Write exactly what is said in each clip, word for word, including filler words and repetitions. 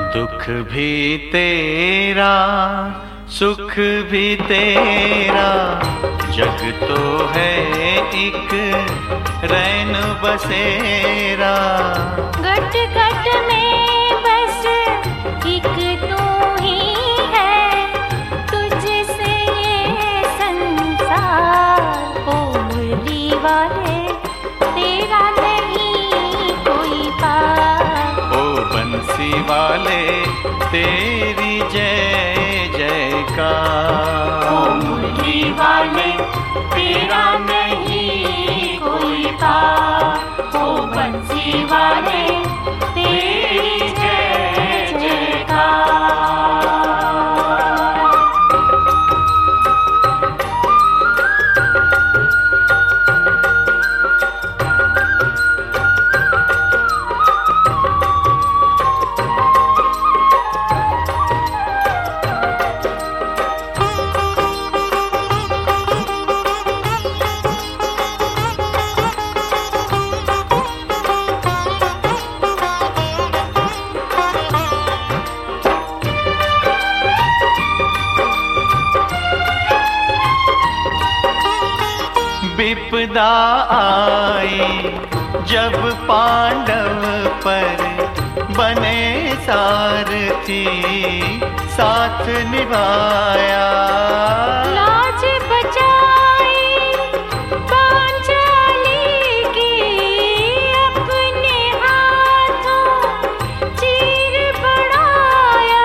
दुख भी तेरा सुख भी तेरा, जग तो है एक रैन बसेरा। घट घट में बस एक तू ही है, तुझसे ये संसार। ओ मुरली वाले तेरा नहीं कोई पार। ओ बंसी वाले तेरी जय जयकार। ओ मुरली वाले तेरा नहीं कोई पार। ओ बंसी वाले तेरी जय जयकार। विपदा आई जब पांडव पर, बने सारथी साथ निभाया। लाज बचाई पांचाली की, अपने हाथों चीर बढ़ाया।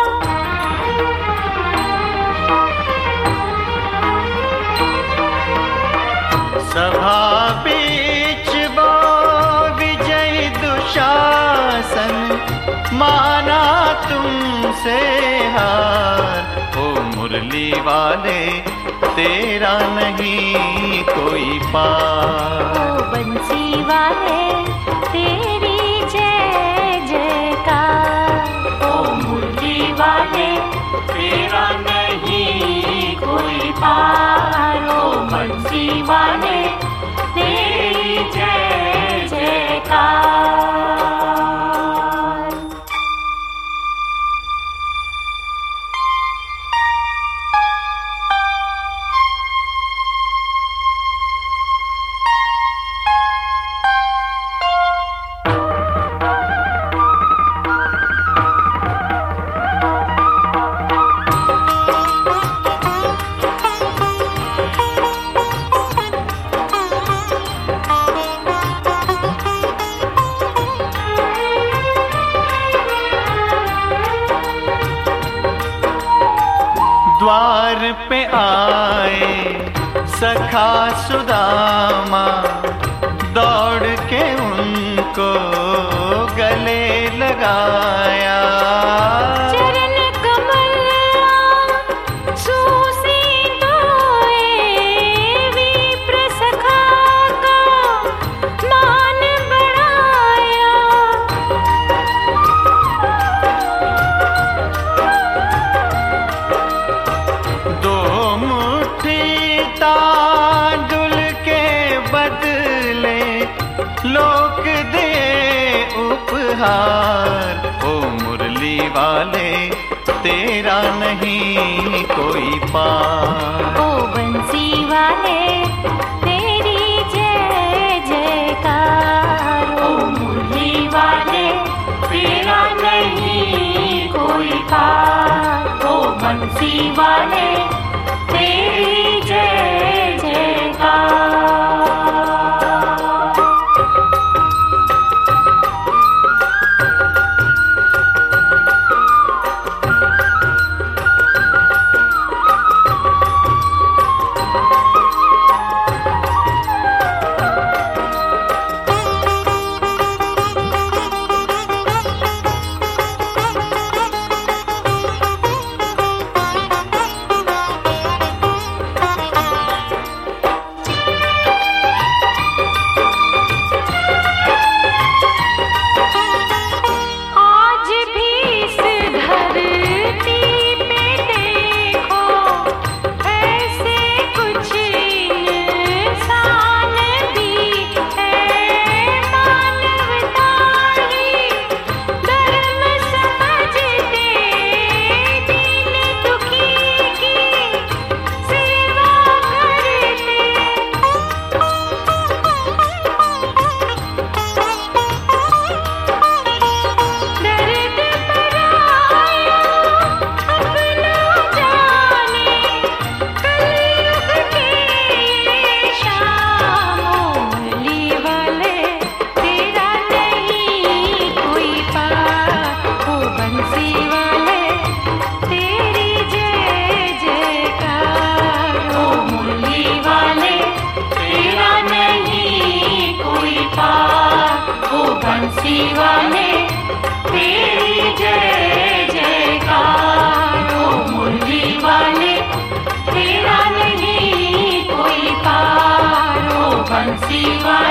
सभा बीच वो विजय दुशासन, माना तुमसे हार। ओ मुरली वाले तेरा नहीं कोई पार। ओ बंसी वाले तेरी जय जयकार। ओ मुरली वाले तेरा नहीं कोई पार। ओ बंसी वाले तेरी जय जयकार। द्वार पे आए सखा सुदामा, दौड़ के उनको गले लगाया। चरण कमल सूसी धोए, विप्र सखा का मान बढ़ाया। दो मुट्ठी तांदुल के बदले लोक दे उपहार। ओ मुरली वाले तेरा नहीं कोई पार। ओ बंसी वाले तेरी जय जयकार। ओ मुरली वाले तेरा नहीं कोई पार। ओ बंसी वाले तेरी जय जयकार। बंसी वाले तेरी जय जयकार। ओ मुरली वाले तेरा नहीं कोई पार। ओ बंसी वाले